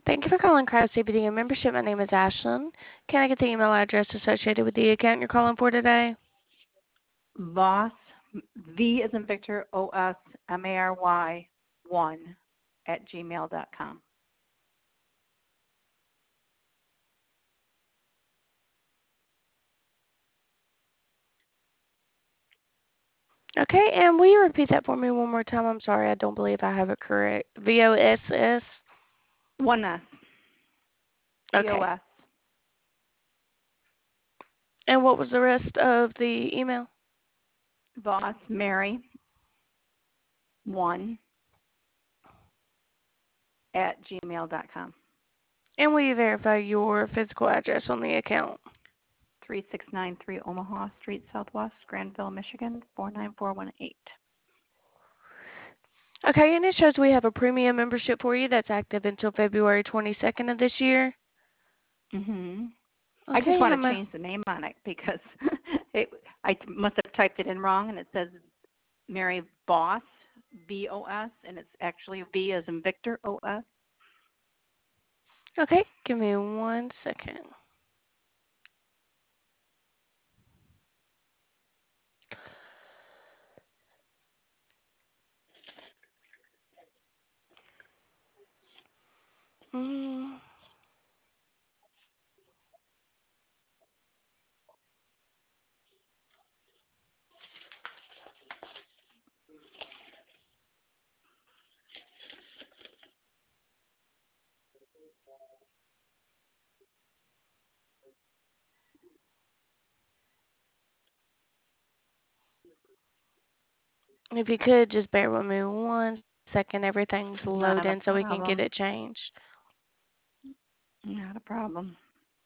Thank you for calling Crowd CBD and membership. My name is Ashlyn. Can I get the email address associated with the account you're calling for today? Voss, V as in Victor, OSMARY 1 at gmail.com. Okay, and will you repeat that for me one more time? I'm sorry, I don't believe I have it correct. VOSS? 1S. Okay. VOS. And what was the rest of the email? Voss, Mary 1 at gmail.com. And will you verify your physical address on the account? 3693 Omaha Street Southwest, Granville, Michigan, 49418. Okay, and it shows we have a premium membership for you that's active until February 22nd of this year. I just Okay, want to change the name on it because I must have typed it in wrong, and it says Mary Voss, VOS, and it's actually V as in Victor, OS. Okay, give me 1 second. If you could just bear with me 1 second, everything's Not a loading so we can get problem. it changed. Not a problem.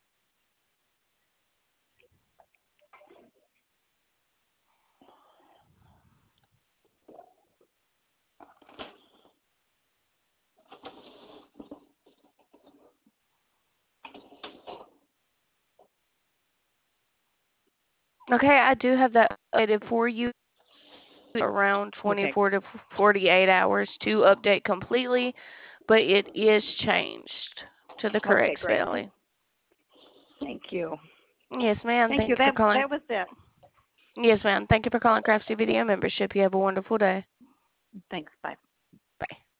Okay, I do have that updated for you around Okay. 24 to 48 hours to update completely, but it is changed to the Okay, correct great. spelling. Thank you. Yes, ma'am. Thank Thank you. you for calling. That was it. Yes, ma'am. Thank you for calling Craftsy Video Membership. You have a wonderful day. Thanks. Bye.